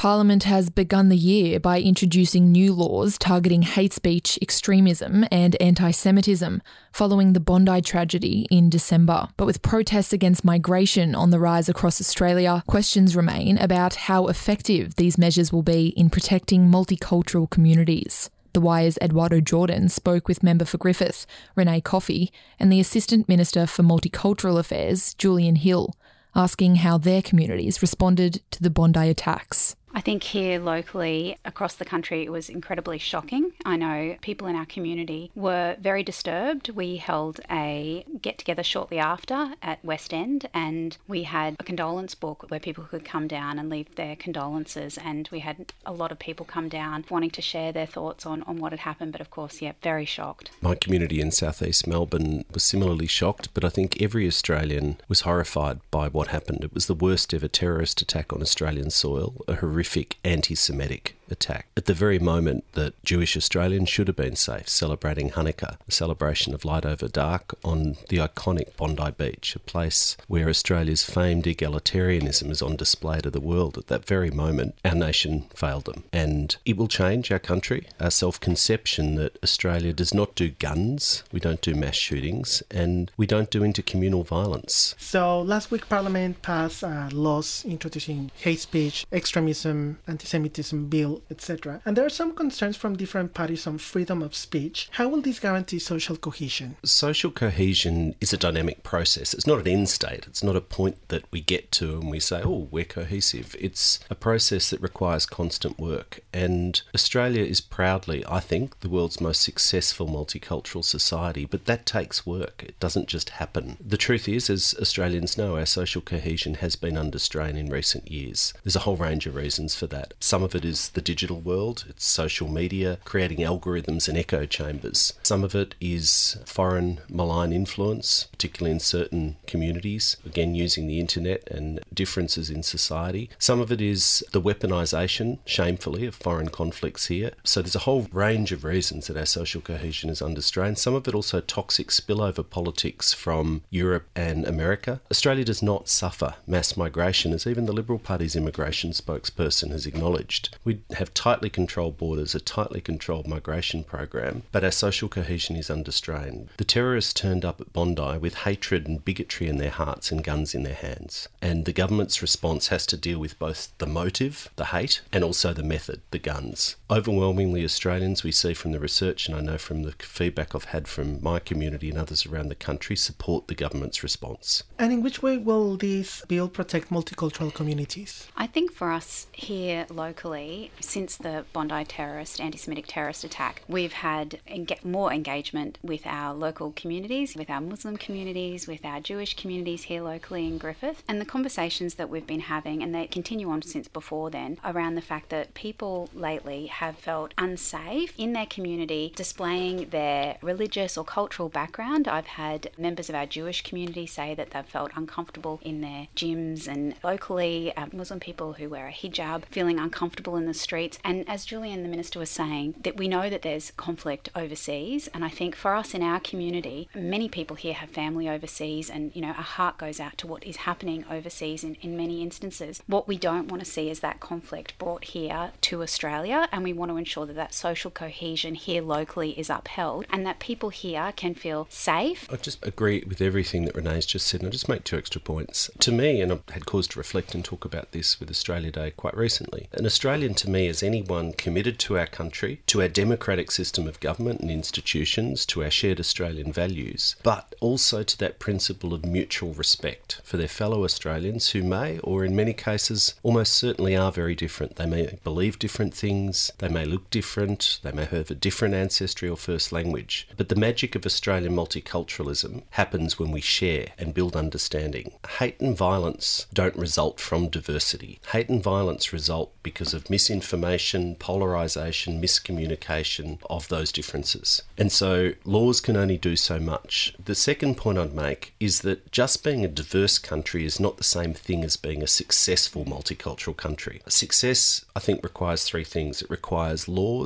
Parliament has begun the year by introducing new laws targeting hate speech, extremism and anti-Semitism following the Bondi tragedy in December. But with protests against migration on the rise across Australia, questions remain about how effective these measures will be in protecting multicultural communities. The Wire's Eduardo Jordan spoke with Member for Griffith, Renee Coffey, and the Assistant Minister for Multicultural Affairs, Julian Hill, asking how their communities responded to the Bondi attacks. I think here locally, across the country, it was incredibly shocking. I know people in our community were very disturbed. We held a get-together shortly after at West End, and we had a condolence book where people could come down and leave their condolences, and we had a lot of people come down wanting to share their thoughts on what had happened, but of course, very shocked. My community in southeast Melbourne was similarly shocked, but I think every Australian was horrified by what happened. It was the worst ever terrorist attack on Australian soil, a horrific anti-Semitic attack. At the very moment that Jewish Australians should have been safe, celebrating Hanukkah, a celebration of light over dark on the iconic Bondi Beach, a place where Australia's famed egalitarianism is on display to the world. At that very moment, our nation failed them. And it will change our country, our self-conception that Australia does not do guns, we don't do mass shootings, and we don't do intercommunal violence. So last week Parliament passed laws introducing hate speech, extremism, anti-Semitism bill, etc. And there are some concerns from different parties on freedom of speech. How will this guarantee social cohesion? Social cohesion is a dynamic process. It's not an end state. It's not a point that we get to and we say, oh, we're cohesive. It's a process that requires constant work. And Australia is proudly, I think, the world's most successful multicultural society, but that takes work. It doesn't just happen. The truth is, as Australians know, our social cohesion has been under strain in recent years. There's a whole range of reasons for that. Some of it is the digital world. It's social media, creating algorithms and echo chambers. Some of it is foreign malign influence, particularly in certain communities, again using the internet and differences in society. Some of it is the weaponisation, shamefully, of foreign conflicts here. So there's a whole range of reasons that our social cohesion is under strain. Some of it also toxic spillover politics from Europe and America. Australia does not suffer mass migration, as even the Liberal Party's immigration spokesperson has acknowledged. We have tightly controlled borders, a tightly controlled migration program, but our social cohesion is under strain. The terrorists turned up at Bondi with hatred and bigotry in their hearts and guns in their hands. And the government's response has to deal with both the motive, the hate, and also the method, the guns. Overwhelmingly, Australians, we see from the research, and I know from the feedback I've had from my community and others around the country, support the government's response. And in which way will this bill protect multicultural communities? I think for us here locally, since the Bondi anti-Semitic terrorist attack, we've had more engagement with our local communities, with our Muslim communities, with our Jewish communities here locally in Griffith. And the conversations that we've been having, and they continue on since before then, around the fact that people lately have felt unsafe in their community displaying their religious or cultural background. I've had members of our Jewish community say that they've felt uncomfortable in their gyms, and locally Muslim people who wear a hijab feeling uncomfortable in the streets. And as Julian, the Minister, was saying, that we know that there's conflict overseas, and I think for us in our community, many people here have family overseas, and our heart goes out to what is happening overseas in many instances. What we don't want to see is that conflict brought here to Australia, and we want to ensure that that social cohesion here locally is upheld and that people here can feel safe. I just agree with everything that Renee's just said, and I'll just make 2 extra points. To me, and I've had cause to reflect and talk about this with Australia Day quite recently, an Australian to me is anyone committed to our country, to our democratic system of government and institutions, to our shared Australian values, but also to that principle of mutual respect for their fellow Australians who may, or in many cases, almost certainly are very different. They may believe different things, they may look different, they may have a different ancestry or first language. But the magic of Australian multiculturalism happens when we share and build understanding. Hate and violence don't result from diversity. Hate and violence result because of misinformation, polarisation, miscommunication of those differences. And so laws can only do so much. The second point I'd make is that just being a diverse country is not the same thing as being a successful multicultural country. Success, I think, requires 3 things. It requires laws,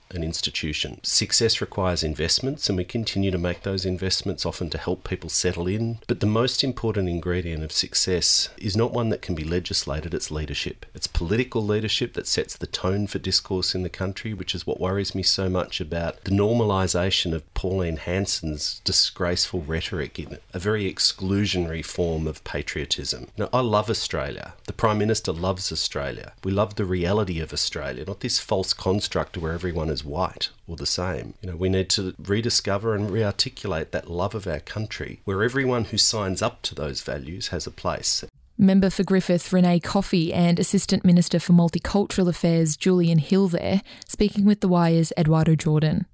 an institution. Success requires investments, and we continue to make those investments, often to help people settle in. But the most important ingredient of success is not one that can be legislated, it's leadership. It's political leadership that sets the tone for discourse in the country, which is what worries me so much about the normalisation of Pauline Hanson's disgraceful rhetoric in a very exclusionary form of patriotism. Now, I love Australia. The Prime Minister loves Australia. We love the reality of Australia, not this false construct where everyone is white or the same. We need to rediscover and rearticulate that love of our country, where everyone who signs up to those values has a place. Member for Griffith Renee Coffey and Assistant Minister for Multicultural Affairs Julian Hill there, speaking with The Wire's Eduardo Jordan.